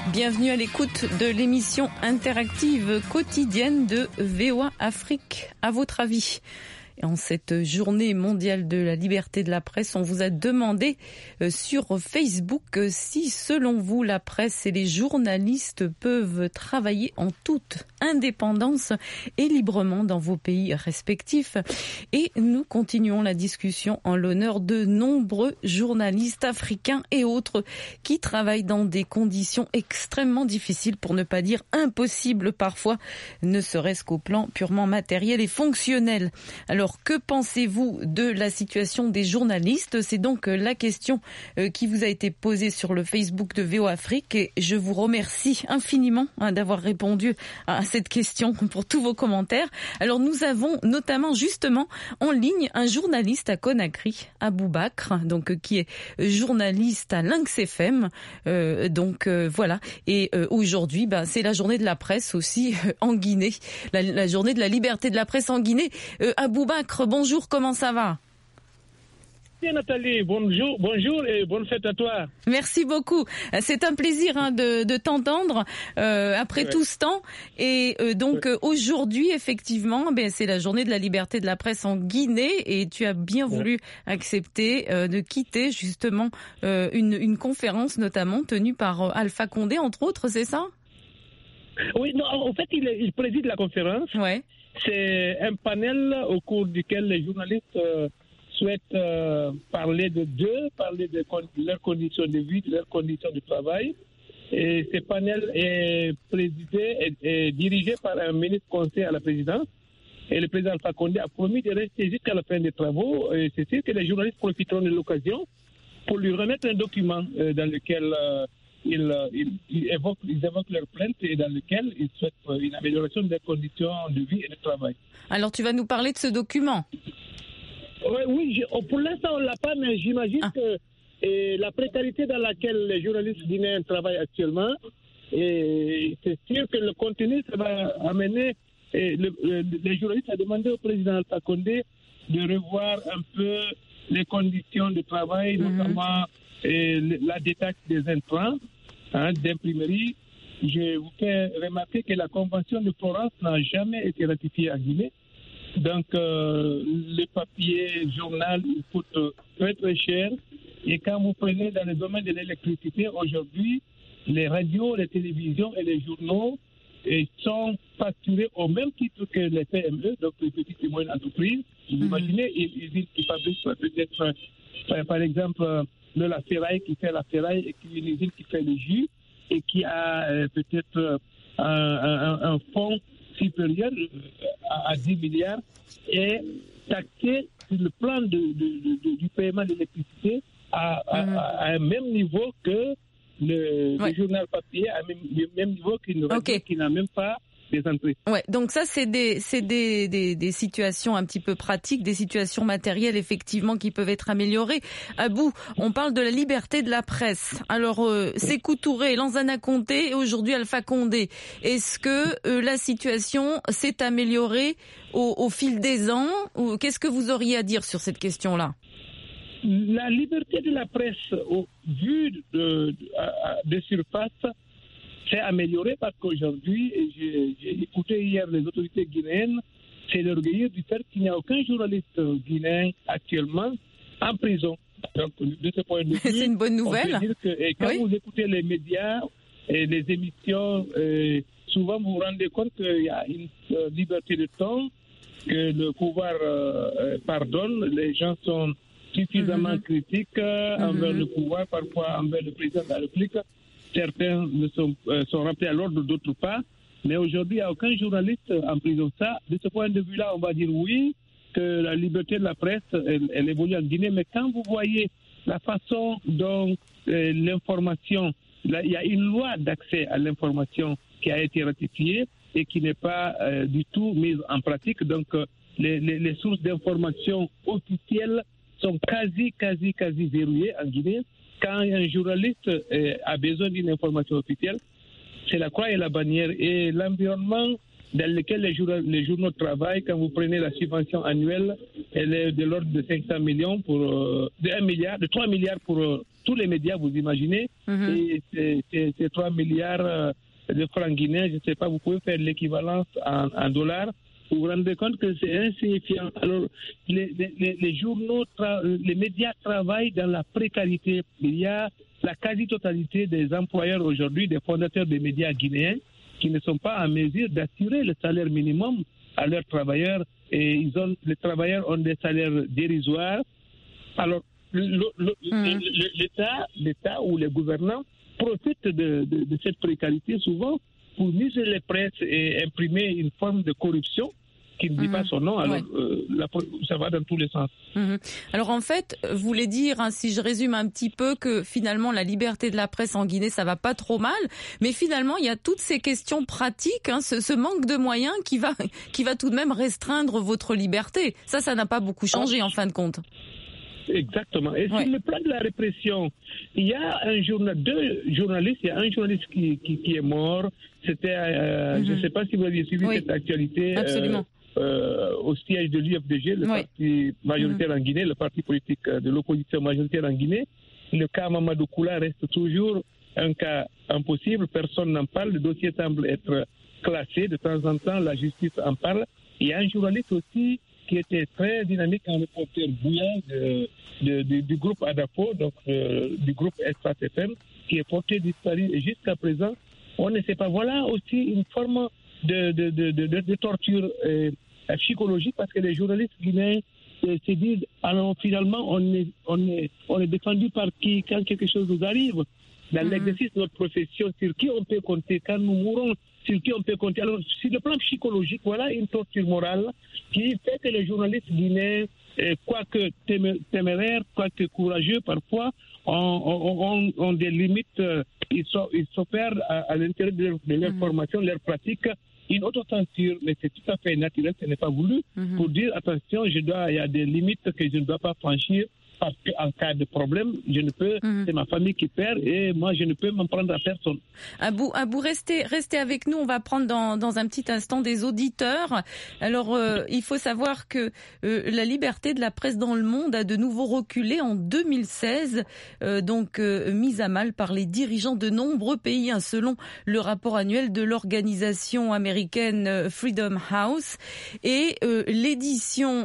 Bienvenue à l'écoute de l'émission interactive quotidienne de VOA Afrique. À votre avis, en cette journée mondiale de la liberté de la presse, on vous a demandé sur Facebook si, selon vous, la presse et les journalistes peuvent travailler en toute indépendance et librement dans vos pays respectifs. Et nous continuons la discussion en l'honneur de nombreux journalistes africains et autres qui travaillent dans des conditions extrêmement difficiles, pour ne pas dire impossibles parfois, ne serait-ce qu'au plan purement matériel et fonctionnel. Alors, que pensez-vous de la situation des journalistes ? C'est donc la question qui vous a été posée sur le Facebook de VOA Afrique et je vous remercie infiniment d'avoir répondu à cette question pour tous vos commentaires. Alors nous avons notamment justement en ligne un journaliste à Conakry, Aboubakr, donc qui est journaliste à Lynx FM. Voilà. Et aujourd'hui, c'est la journée de la presse aussi en Guinée, la journée de la liberté de la presse en Guinée. Aboubakr, bonjour, comment ça va ? Bien Nathalie, bonjour et bonne fête à toi. Merci beaucoup. C'est un plaisir de t'entendre après tout ce temps. Et aujourd'hui, effectivement, c'est la journée de la liberté de la presse en Guinée et tu as bien voulu accepter de quitter justement une conférence notamment tenue par Alpha Condé, entre autres, c'est ça ? Oui, non, en fait, il préside la conférence. Ouais. C'est un panel au cours duquel les journalistes souhaitent parler de leurs conditions de vie, de leurs conditions de travail. Et ce panel est présidé et dirigé par un ministre conseiller à la présidence. Et le président Alpha Condé a promis de rester jusqu'à la fin des travaux. Et c'est sûr que les journalistes profiteront de l'occasion pour lui remettre un document dans lequel ils évoquent leurs plaintes et dans lequel ils souhaitent une amélioration des conditions de vie et de travail. Alors tu vas nous parler de ce document ? Oui, pour l'instant on ne l'a pas, mais j'imagine que la précarité dans laquelle les journalistes guinéens travaillent actuellement, et c'est sûr que le contenu, ça va amener les journalistes à demander au président Alpha Condé de revoir un peu les conditions de travail, notamment la détaxe des intrants d'imprimerie. Je vous fais remarquer que la convention de Florence n'a jamais été ratifiée en Guinée. Donc, le papier, journal, il coûte très très cher. Et quand vous prenez dans le domaine de l'électricité, aujourd'hui, les radios, les télévisions et les journaux sont facturés au même titre que les PME, donc les petites et moyennes entreprises. Vous imaginez une usine qui fabrique peut-être, par exemple, de la ferraille, qui fait la ferraille, et qui est une usine qui fait le jus, et qui a peut-être un fonds supérieur à 10 milliards, et taxé sur le plan du paiement de l'électricité à un même niveau que le journal papier, à le même niveau qu'une radio qui n'a même pas des entrées. Ouais, donc ça c'est des situations un petit peu pratiques, des situations matérielles effectivement qui peuvent être améliorées. Abou, on parle de la liberté de la presse. Alors Sékou Touré, Lansana Conté et aujourd'hui Alpha Condé. Est-ce que la situation s'est améliorée au fil des ans ou qu'est-ce que vous auriez à dire sur cette question-là ? La liberté de la presse, au vu de surface, s'est amélioré parce qu'aujourd'hui, j'ai écouté hier les autorités guinéennes s'enorgueillir du fait qu'il n'y a aucun journaliste guinéen actuellement en prison. Donc, de ce point de vue, c'est une bonne nouvelle. On peut dire que, quand vous écoutez les médias et les émissions, souvent vous vous rendez compte qu'il y a une liberté de ton, que le pouvoir pardonne, les gens sont suffisamment critiques envers le pouvoir, parfois envers le président de la République. Certains sont rappelés à l'ordre, d'autres pas. Mais aujourd'hui, il n'y a aucun journaliste en prison. Ça, de ce point de vue-là, on va dire oui, que la liberté de la presse, elle évolue en Guinée. Mais quand vous voyez la façon dont l'information, il y a une loi d'accès à l'information qui a été ratifiée et qui n'est pas du tout mise en pratique. Donc, les sources d'information officielles sont quasi verrouillées en Guinée. Quand un journaliste a besoin d'une information officielle, c'est la croix et la bannière. Et l'environnement dans lequel les journaux travaillent, quand vous prenez la subvention annuelle, elle est de l'ordre de 500 millions de 3 milliards pour tous les médias, vous imaginez, et c'est 3 milliards de francs guinéens, je ne sais pas, vous pouvez faire l'équivalence en dollars. Vous vous rendez compte que c'est insignifiant. Alors, les journaux, les médias travaillent dans la précarité. Il y a la quasi-totalité des employeurs aujourd'hui, des fondateurs des médias guinéens, qui ne sont pas en mesure d'assurer le salaire minimum à leurs travailleurs. Et les travailleurs ont des salaires dérisoires. Alors, l'État ou les gouvernants profitent de cette précarité souvent pour museler les presses et imprimer une forme de corruption qui ne dit pas son nom. Alors, ça va dans tous les sens. Alors, en fait, vous voulez dire, si je résume un petit peu, que finalement, la liberté de la presse en Guinée, ça va pas trop mal. Mais finalement, il y a toutes ces questions pratiques, ce manque de moyens qui va tout de même restreindre votre liberté. Ça n'a pas beaucoup changé, en fin de compte. Exactement. Et sur le plan de la répression, il y a deux journalistes. Il y a un journaliste qui est mort. C'était, je ne sais pas si vous aviez suivi cette actualité. Absolument. Au siège de l'UFDG, le parti majoritaire en Guinée, le parti politique de l'opposition majoritaire en Guinée. Le cas Mamadou Koula reste toujours un cas impossible. Personne n'en parle. Le dossier semble être classé. De temps en temps, la justice en parle. Il y a un journaliste aussi qui était très dynamique, un reporter bouillant du groupe ADAPO, donc du groupe Espace FM, qui est porté disparu. Et jusqu'à présent, on ne sait pas. Voilà aussi une forme de torture psychologique, parce que les journalistes guinéens se disent, alors finalement, on est défendu par qui quand quelque chose nous arrive. Dans l'exercice de notre profession, sur qui on peut compter quand nous mourons, sur qui on peut compter. Alors, sur le plan psychologique, voilà une torture morale qui fait que les journalistes guinéens, quoique téméraires, quoique courageux parfois, ont des limites. Ils s'opèrent à l'intérieur de leur formation, leur pratique, une autocensure, mais c'est tout à fait naturel, ce n'est pas voulu, pour dire, attention, il y a des limites que je ne dois pas franchir, parce qu'en cas de problème, je ne peux, c'est ma famille qui perd et moi je ne peux m'en prendre à personne. Abou, restez avec nous, on va prendre dans un petit instant des auditeurs. Alors, il faut savoir que la liberté de la presse dans le monde a de nouveau reculé en 2016, mise à mal par les dirigeants de nombreux pays, selon le rapport annuel de l'organisation américaine Freedom House. Et l'édition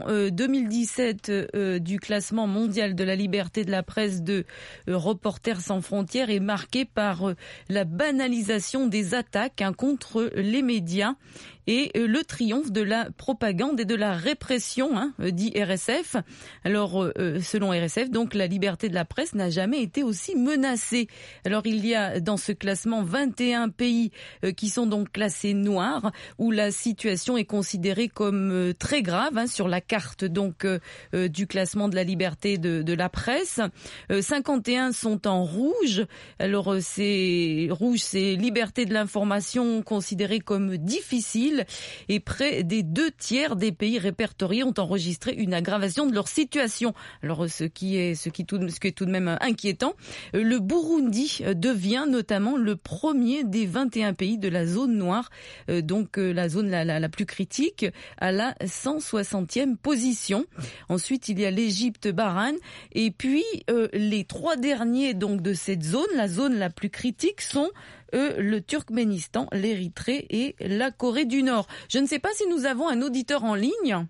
2017 du classement mondial de la liberté de la presse de Reporters sans frontières est marquée par la banalisation des attaques contre les médias et le triomphe de la propagande et de la répression, dit RSF. Alors, selon RSF, donc, la liberté de la presse n'a jamais été aussi menacée. Alors, il y a dans ce classement 21 pays qui sont donc classés noirs, où la situation est considérée comme très grave, sur la carte donc du classement de la liberté de la presse. 51 sont en rouge. Alors, c'est rouge, c'est liberté de l'information considérée comme difficile. Et près des 2/3 des pays répertoriés ont enregistré une aggravation de leur situation. Alors, ce qui est tout de même inquiétant, le Burundi devient notamment le premier des 21 pays de la zone noire, donc la zone la plus critique, à la 160e position. Ensuite, il y a l'Égypte, Bahreïn, et puis les 3 derniers donc de cette zone, la zone la plus critique, sont le Turkménistan, l'Érythrée et la Corée du Nord. Je ne sais pas si nous avons un auditeur en ligne.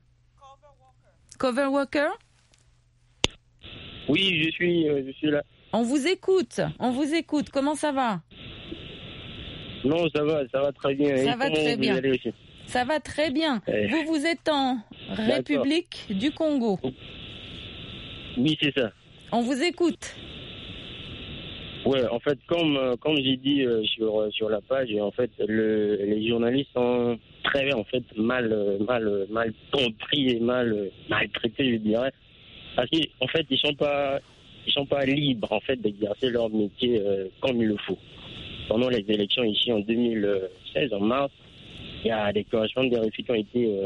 Cover Walker ? Oui, je suis là. On vous écoute. Comment ça va ? Non, ça va très bien. Ça va très bien. Ça va très bien. Vous êtes en République du Congo. Oui, c'est ça. On vous écoute. Ouais, en fait, comme j'ai dit sur la page, en fait, les journalistes sont très mal compris et mal maltraités, je dirais, parce qu'en fait, ils sont pas libres en fait d'exercer leur métier comme il le faut. Pendant les élections ici en 2016, en mars, il y a des correspondances des refus qui ont été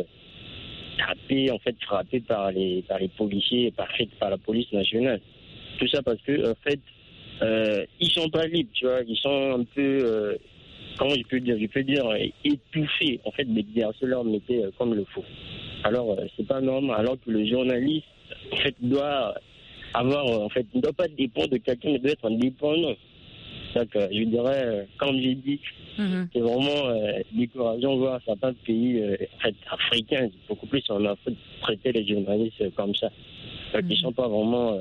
frappés par les policiers, par la police nationale. Tout ça parce que en fait, ils sont pas libres, tu vois, ils sont un peu, comment je peux dire étouffés, en fait, d'exercer leur métier comme il le faut. Alors, c'est pas normal, alors que le journaliste, en fait, doit en fait, il ne doit pas dépendre de quelqu'un, il doit être indépendant. Donc, je dirais, comme j'ai dit, c'est vraiment décourageant voir certains pays africains, beaucoup plus en Afrique, traiter les journalistes comme ça. Donc, ils ne sont pas vraiment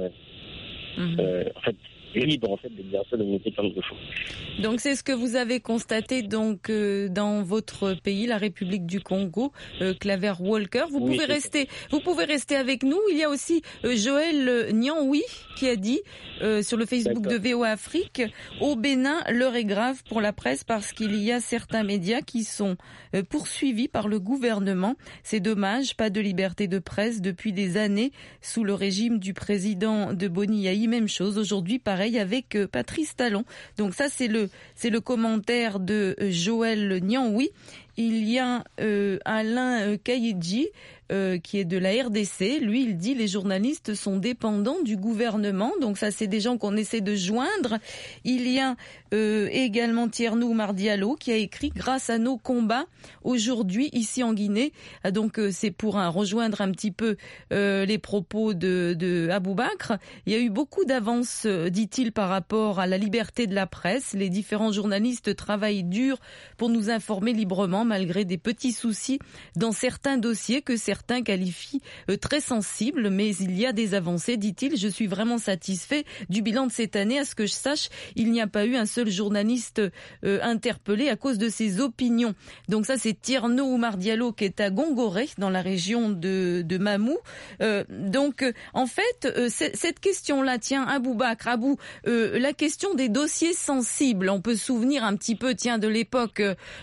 libres en fait, d'exercer le métier comme il faut. Donc c'est ce que vous avez constaté donc dans votre pays, la République du Congo, Claver Walker. Vous pouvez rester avec nous. Il y a aussi Joël Nianwi qui a dit sur le Facebook de VOA Afrique, au Bénin, l'heure est grave pour la presse parce qu'il y a certains médias qui sont poursuivis par le gouvernement. C'est dommage, pas de liberté de presse depuis des années sous le régime du président de Boni Yayi. Même chose aujourd'hui, pareil avec Patrice Talon. Donc ça c'est le commentaire de Joël Nianwi. Il y a Alain Kayedji qui est de la RDC. Lui, il dit les journalistes sont dépendants du gouvernement. Donc ça, c'est des gens qu'on essaie de joindre. Il y a également Tierno Oumar Diallo qui a écrit « Grâce à nos combats aujourd'hui ici en Guinée ». Donc c'est pour rejoindre un petit peu les propos de Aboubakr. Il y a eu beaucoup d'avances, dit-il, par rapport à la liberté de la presse. Les différents journalistes travaillent dur pour nous informer librement malgré des petits soucis dans certains dossiers que certains qualifient très sensibles. Mais il y a des avancées, dit-il. Je suis vraiment satisfait du bilan de cette année. À ce que je sache, il n'y a pas eu un seul journaliste interpellé à cause de ses opinions. Donc ça, c'est Tierno Oumar Diallo qui est à Gongoré, dans la région de Mamou. Donc, en fait, cette question-là, tiens, Aboubakr, la question des dossiers sensibles, on peut se souvenir un petit peu, tiens, de l'époque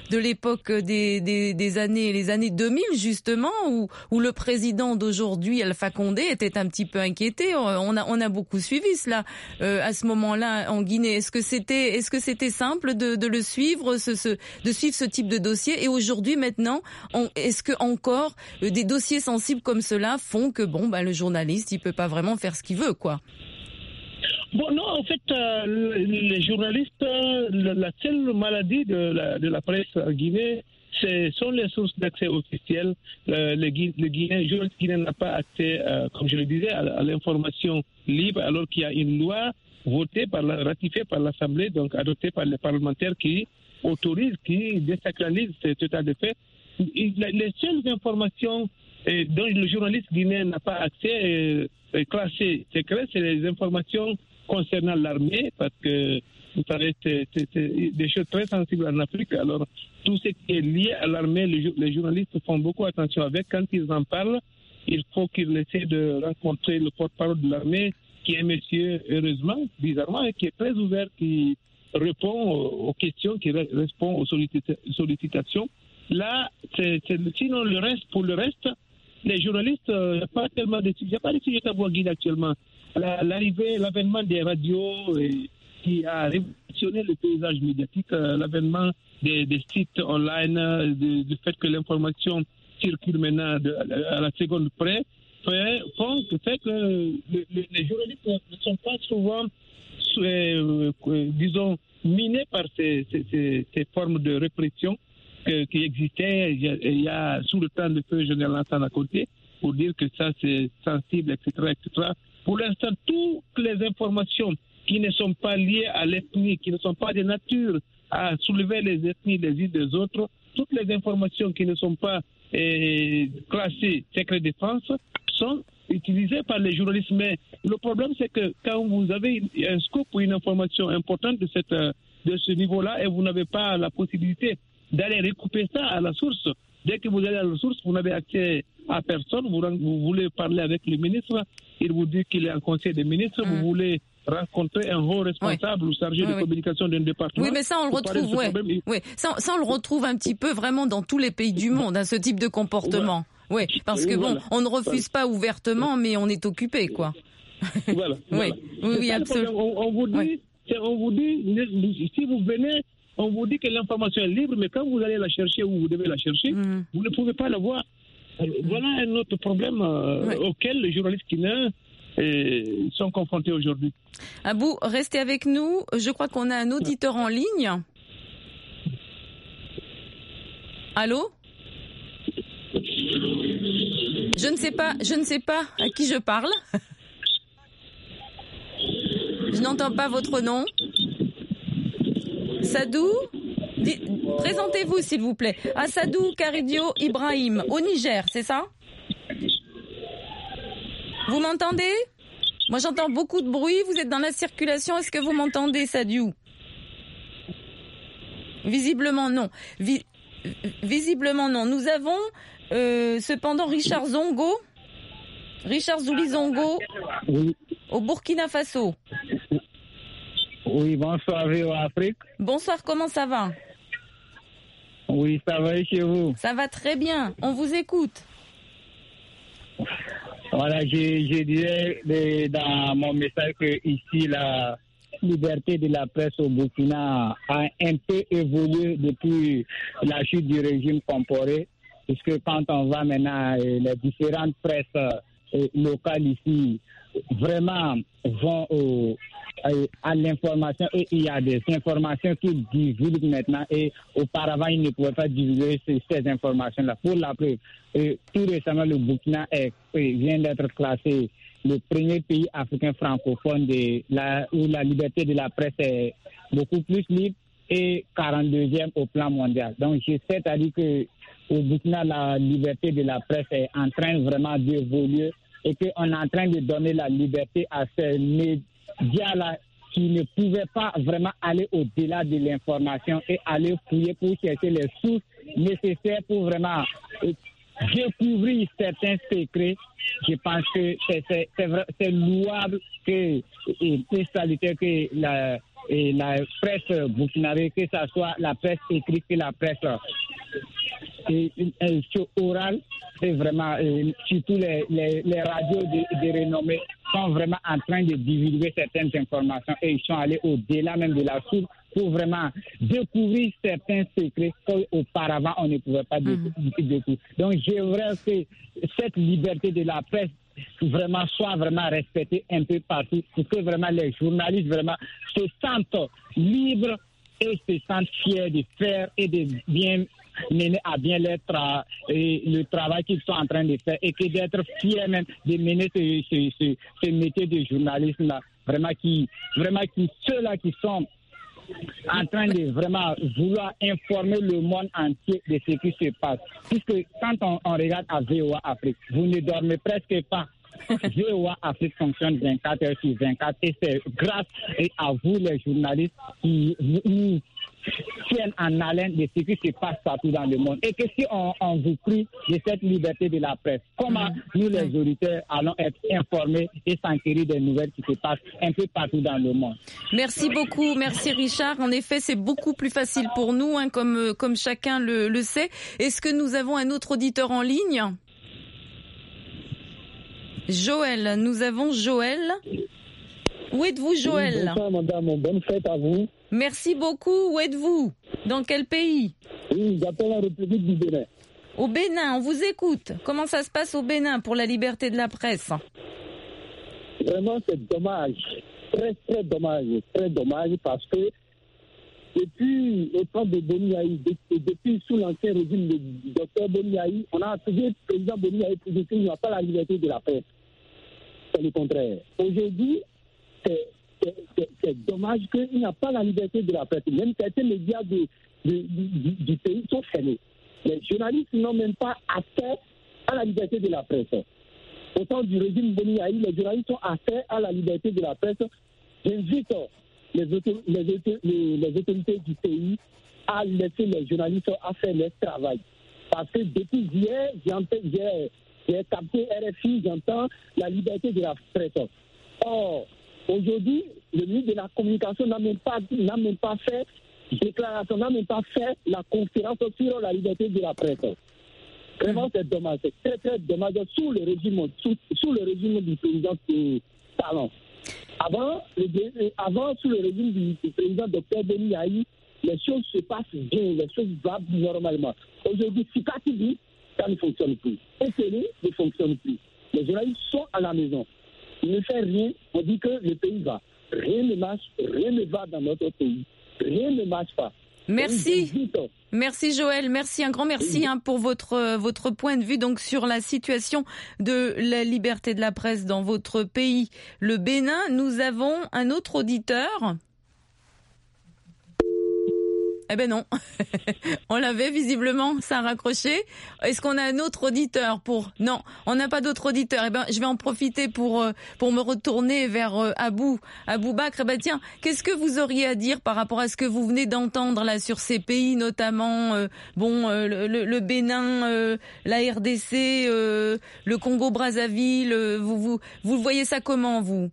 des années, les années 2000 justement, où le président d'aujourd'hui, Alpha Condé, était un petit peu inquiété. On a beaucoup suivi cela à ce moment-là en Guinée. Est-ce que c'était simple de le suivre, de suivre ce type de dossier? Et aujourd'hui, maintenant, est-ce que encore des dossiers sensibles comme cela font que le journaliste, il peut pas vraiment faire ce qu'il veut, quoi? Bon, non, en fait, les journalistes, la seule maladie de la presse en Guinée, ce sont les sources d'accès officielles. Le journaliste guinéen n'a pas accès, comme je le disais, à l'information libre, alors qu'il y a une loi ratifiée par l'Assemblée, donc adoptée par les parlementaires qui autorise, qui désacralise cet état de fait. Les seules informations dont le journaliste guinéen n'a pas accès, classées secrètes, c'est les informations concernant l'armée, parce que vous savez, c'est des choses très sensibles en Afrique. Alors, tout ce qui est lié à l'armée, les journalistes font beaucoup attention avec. Quand ils en parlent, il faut qu'ils essaient de rencontrer le porte-parole de l'armée, qui est monsieur, heureusement, bizarrement, qui est très ouvert, qui répond aux questions, qui répond aux sollicitations. Là, sinon, pour le reste, les journalistes, il n'y a pas tellement de sujets. Il n'y a pas de sujets tabous en Guinée actuellement. L'avènement des radios qui a révolutionné le paysage médiatique, l'avènement des sites online, du fait que l'information circule maintenant à la seconde près, fait que les journalistes ne sont pas souvent, disons, minés par ces formes de répression qui existaient il y a sous le temps de feu général Lansana à côté, pour dire que ça c'est sensible, etc., etc. Pour l'instant, toutes les informations qui ne sont pas liées à l'ethnie, qui ne sont pas de nature à soulever les ethnies les unes des autres, toutes les informations qui ne sont pas classées secret défense sont utilisées par les journalistes. Mais le problème, c'est que quand vous avez un scoop ou une information importante de ce niveau-là et vous n'avez pas la possibilité d'aller recouper ça à la source, dès que vous allez à la source, vous n'avez accès à personne. Vous voulez parler avec le ministre, il vous dit qu'il est en conseil des ministres. Vous voulez rencontrer un haut responsable ou chargé de communication d'un département. Oui, mais ça, on le retrouve, ça, on le retrouve un petit peu vraiment dans tous les pays du monde, ce type de comportement. Oui, parce que on ne refuse pas ouvertement, mais on est occupé, quoi. Voilà. Oui, absolument. On vous dit, si vous venez, on vous dit que l'information est libre, mais quand vous allez la chercher ou vous devez la chercher, vous ne pouvez pas la voir. Voilà un autre problème auquel les journalistes guinéens sont confrontés aujourd'hui. Abou, restez avec nous. Je crois qu'on a un auditeur en ligne. Allô ? Je ne sais pas à qui je parle. Je n'entends pas votre nom. Sadou, présentez-vous s'il vous plaît. Sadou Karidio Ibrahim, au Niger, c'est ça? Vous m'entendez? Moi j'entends beaucoup de bruit, vous êtes dans la circulation, est-ce que vous m'entendez Sadou? Visiblement non. Visiblement non. Nous avons cependant Richard Zongo. Richard Zouli Zongo, oui. Au Burkina Faso. Oui, bonsoir VOA Afrique. Bonsoir, comment ça va? Oui, ça va et chez vous? Ça va très bien, on vous écoute. Voilà, je disais dans mon message que ici, la liberté de la presse au Burkina a un peu évolué depuis la chute du régime Compaoré, puisque quand on va maintenant, les différentes presses locales ici, vraiment vont à l'information et il y a des informations qui divulguent maintenant et auparavant ils ne pouvaient pas divulguer ces informations-là. Pour la preuve, tout récemment le Burkina vient d'être classé le premier pays africain francophone où la liberté de la presse est beaucoup plus libre et 42e au plan mondial. Donc je sais à dire que au Burkina la liberté de la presse est en train vraiment d'évoluer et qu'on est en train de donner la liberté à ces médias-là qui ne pouvaient pas vraiment aller au-delà de l'information et aller fouiller pour chercher les sources nécessaires pour vraiment découvrir certains secrets. Je pense que c'est louable et salutaire que la presse burkinabé, que ce soit la presse écrite que la presse orale, c'est vraiment, surtout les radios de renommée sont vraiment en train de divulguer certaines informations et ils sont allés au-delà même de la source pour vraiment découvrir certains secrets qu'auparavant on ne pouvait pas découvrir. Donc j'aimerais que cette liberté de la presse vraiment soit vraiment respectée un peu partout pour que vraiment les journalistes vraiment se sentent libres et se sentent fiers de faire et de bien mener à bien le travail qu'ils sont en train de faire et que d'être fiers même de mener ce métier de journalisme-là. Vraiment ceux-là qui sont en train de vraiment vouloir informer le monde entier de ce qui se passe. Puisque quand on regarde à VOA Afrique, vous ne dormez presque pas. VOA Afrique fonctionne 24 heures sur 24 et c'est grâce à vous les journalistes qui nous tiennent en haleine de ce qui se passe partout dans le monde. Et que si on vous prie de cette liberté de la presse, comment nous les auditeurs allons être informés et s'enquérir des nouvelles qui se passent un peu partout dans le monde. Merci beaucoup, merci Richard. En effet, c'est beaucoup plus facile pour nous, comme chacun le sait. Est-ce que nous avons un autre auditeur en ligne ? Joël, nous avons Joël. Où êtes-vous, Joël ? Bonsoir, madame. Bonne fête à vous. Merci beaucoup. Où êtes-vous ? Dans quel pays ? Oui, j'appelle la République du Bénin. Au Bénin, on vous écoute. Comment ça se passe au Bénin pour la liberté de la presse ? Vraiment, c'est dommage. Très, très dommage. Très dommage parce que depuis le temps de Boni Yayi, depuis sous l'ancien régime du docteur Boni Yayi, on a accusé le président Boni Yayi pour dire qu'il n'y a pas la liberté de la presse. C'est le contraire. Aujourd'hui, c'est dommage qu'il n'y a pas la liberté de la presse. Même certains médias du pays sont fermés. Les journalistes n'ont même pas accès à la liberté de la presse. Au temps du régime Boni Yayi, les journalistes ont accès à la liberté de la presse. J'invite les autorités du pays à laisser les journalistes à faire leur travail. Parce que depuis hier, j'ai capté RFI, j'entends la liberté de la presse. Or, aujourd'hui, le ministre de la Communication n'a même pas fait déclaration, n'a même pas fait la conférence sur la liberté de la presse. Vraiment, c'est dommage. C'est très, très dommage sous le régime du président Talon. Avant, sous le régime du président Dr Boni Yayi, les choses se passent bien, les choses vont normalement. Aujourd'hui, Sikatibi, ça ne fonctionne plus. Eteli ne fonctionne plus. Les journalistes sont à la maison. Ils ne font rien, on dit que le pays va. Rien ne marche, rien ne va dans notre pays. Rien ne marche pas. Merci. Merci Joël, merci, un grand merci pour votre point de vue donc sur la situation de la liberté de la presse dans votre pays, le Bénin. Nous avons un autre auditeur. Eh ben non, on l'avait visiblement, ça a raccroché. Est-ce qu'on a un autre auditeur pour... Non, on n'a pas d'autre auditeur. Eh ben, je vais en profiter pour me retourner vers Abou Bakr. Eh ben tiens, qu'est-ce que vous auriez à dire par rapport à ce que vous venez d'entendre là sur ces pays, notamment le Bénin, la RDC, le Congo-Brazzaville. Vous voyez ça comment, vous?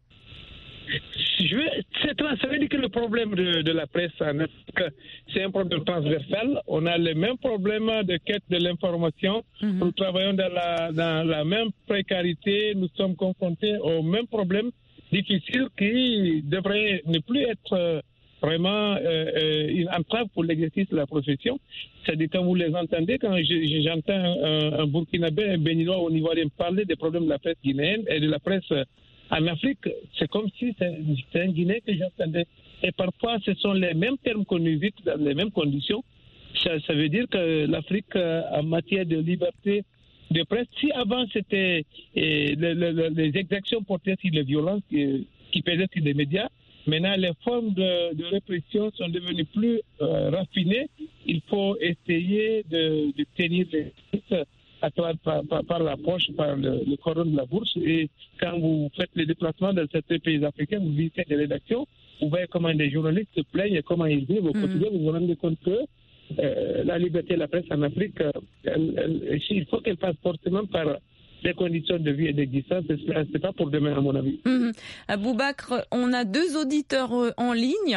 Ça veut dire que le problème de la presse en Afrique, c'est un problème transversal. On a les mêmes problèmes de quête de l'information. Nous travaillons dans la même précarité. Nous sommes confrontés aux mêmes problèmes difficiles qui devraient ne plus être vraiment une entrave pour l'exercice de la profession. C'est-à-dire, quand vous les entendez, quand j'entends un Burkinabé, un Béninois ou un Ivoirien parler des problèmes de la presse guinéenne et de la presse en Afrique, c'est comme si c'est un Guinéen que j'entendais. Et parfois, ce sont les mêmes termes qu'on évite dans les mêmes conditions. Ça veut dire que l'Afrique, en matière de liberté de presse, si avant c'était les exactions portées sur les violences qui pesaient sur les médias, maintenant les formes de répression sont devenues plus raffinées. Il faut essayer de tenir les par la poche, par le cordon de la bourse. Et quand vous faites les déplacements dans certains pays africains, vous visitez des rédactions, vous voyez comment les journalistes se plaignent et comment ils vivent au quotidien. Vous vous rendez compte que la liberté de la presse en Afrique, il faut qu'elle passe forcément par des conditions de vie et d'existence. C'est pas pour demain, à mon avis. Abou Bakr, on a 2 auditeurs en ligne.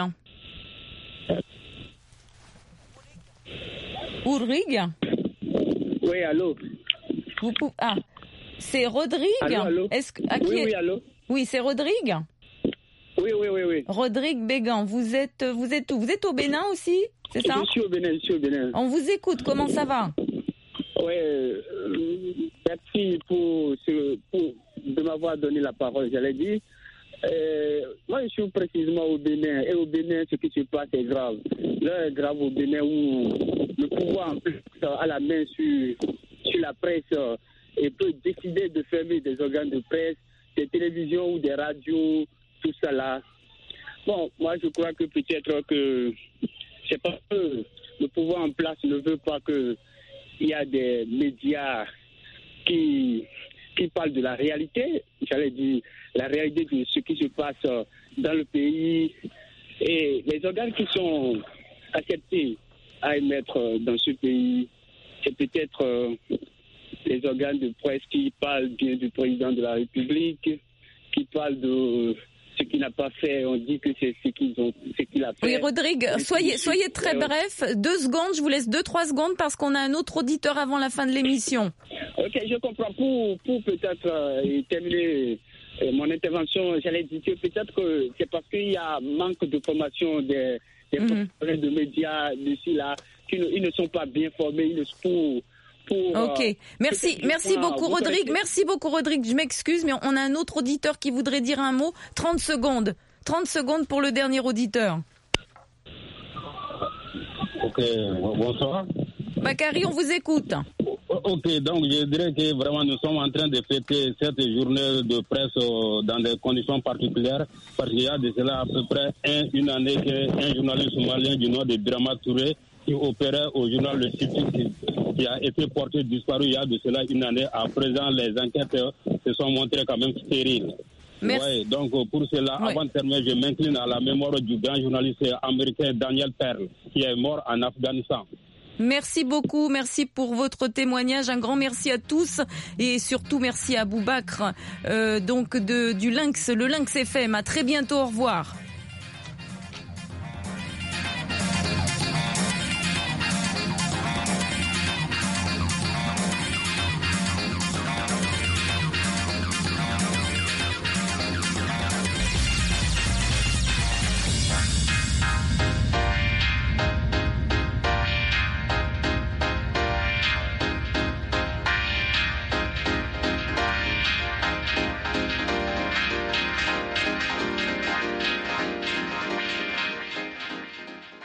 Ourig. Oui, allô. C'est Rodrigue. Allô. Oui, allô. Oui, c'est Rodrigue. Oui. Rodrigue Bégan, vous êtes où? Vous êtes au Bénin aussi, c'est ça? Je suis au Bénin. On vous écoute, comment ça va? Oui, merci de m'avoir donné la parole, j'allais dire. Moi, je suis précisément au Bénin. Et au Bénin, ce qui se passe est grave. Là, est grave au Bénin où le pouvoir a la main sur la presse et peut décider de fermer des organes de presse, des télévisions ou des radios, tout ça là. Bon, moi, je crois que peut-être que c'est parce que le pouvoir en place ne veut pas qu'il y a des médias qui parlent de la réalité, j'allais dire la réalité de ce qui se passe dans le pays, et les organes qui sont acceptés à émettre dans ce pays, c'est peut-être les organes de presse qui parlent bien du président de la République, qui parlent de ce qu'il n'a pas fait. On dit que c'est ce qu'il a fait. Oui, Rodrigue, soyez très bref. 2 secondes, je vous laisse 2-3 secondes parce qu'on a un autre auditeur avant la fin de l'émission. Ok, je comprends. Pour peut-être terminer mon intervention, j'allais dire que peut-être que c'est parce qu'il y a manque de formation des professionnels de médias d'ici là, ils ne sont pas bien formés. Ok, merci beaucoup Rodrigue. Merci beaucoup Rodrigue. Je m'excuse, mais on a un autre auditeur qui voudrait dire un mot. 30 secondes pour le dernier auditeur. Ok, bonsoir. Bakary, on vous écoute. Ok, donc je dirais que vraiment nous sommes en train de fêter cette journée de presse dans des conditions particulières, parce qu'il y a de cela à peu près une année qu'un journaliste malien du nom de Birama Touré qui opérait au journal Le Sud qui a été porté disparu il y a de cela une année. À présent, les enquêtes se sont montrées quand même stériles. Ouais, donc pour cela, avant de terminer, je m'incline à la mémoire du grand journaliste américain Daniel Pearl, qui est mort en Afghanistan. Merci beaucoup, merci pour votre témoignage, un grand merci à tous et surtout merci à Abou Bakr du Lynx, le Lynx FM. À très bientôt, au revoir.